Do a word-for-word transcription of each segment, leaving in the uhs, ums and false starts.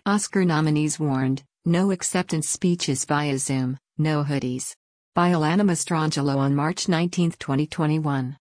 Oscar nominees warned, no acceptance speeches via Zoom, no hoodies. By Alana Mastrangelo on March nineteenth, twenty twenty-one.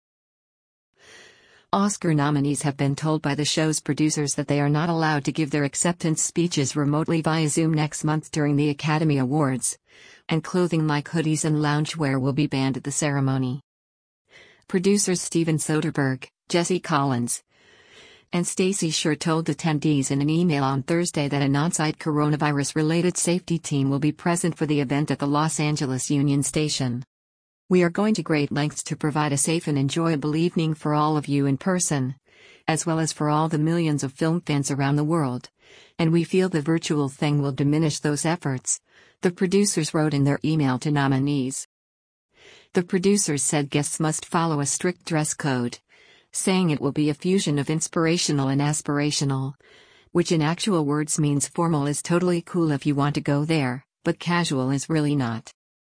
Oscar nominees have been told by the show's producers that they are not allowed to give their acceptance speeches remotely via Zoom next month during the Academy Awards, and clothing like hoodies and loungewear will be banned at the ceremony. Producers Steven Soderbergh, Jesse Collins, and Stacey Sher told attendees in an email on Thursday that an on-site coronavirus-related safety team will be present for the event at the Los Angeles Union Station. We are going to great lengths to provide a safe and enjoyable evening for all of you in person, as well as for all the millions of film fans around the world, and we feel the virtual thing will diminish those efforts, the producers wrote in their email to nominees. The producers said guests must follow a strict dress code, saying it will be a fusion of inspirational and aspirational, which in actual words means formal is totally cool if you want to go there, but casual is really not.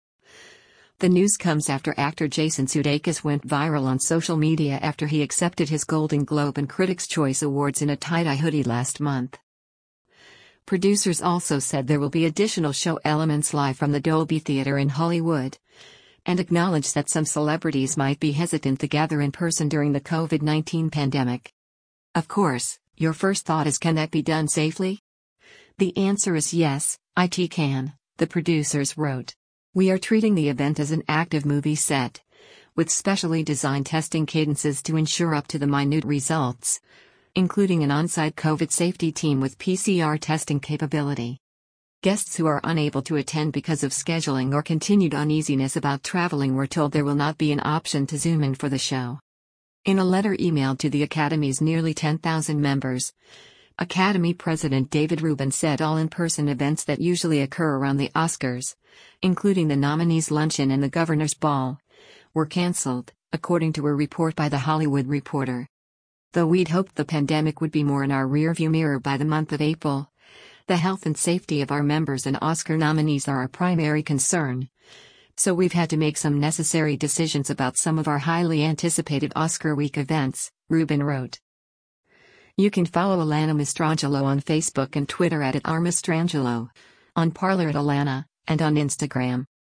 The news comes after actor Jason Sudeikis went viral on social media after he accepted his Golden Globe and Critics' Choice Awards in a tie-dye hoodie last month. Producers also said there will be additional show elements live from the Dolby Theatre in Hollywood, and acknowledged that some celebrities might be hesitant to gather in person during the COVID nineteen pandemic. Of course, your first thought is, can that be done safely? The answer is yes, it can, the producers wrote. We are treating the event as an active movie set, with specially designed testing cadences to ensure up to the minute results, including an on-site COVID safety team with P C R testing capability. Guests who are unable to attend because of scheduling or continued uneasiness about traveling were told there will not be an option to Zoom in for the show. In a letter emailed to the Academy's nearly ten thousand members, Academy President David Rubin said all in-person events that usually occur around the Oscars, including the nominees' luncheon and the Governor's Ball, were cancelled, according to a report by The Hollywood Reporter. Though we'd hoped the pandemic would be more in our rearview mirror by the month of April, the health and safety of our members and Oscar nominees are our primary concern, so we've had to make some necessary decisions about some of our highly anticipated Oscar week events, Rubin wrote. You can follow Alana Mastrangelo on Facebook and Twitter at, at r mastrangelo, on Parler at Alana, and on Instagram.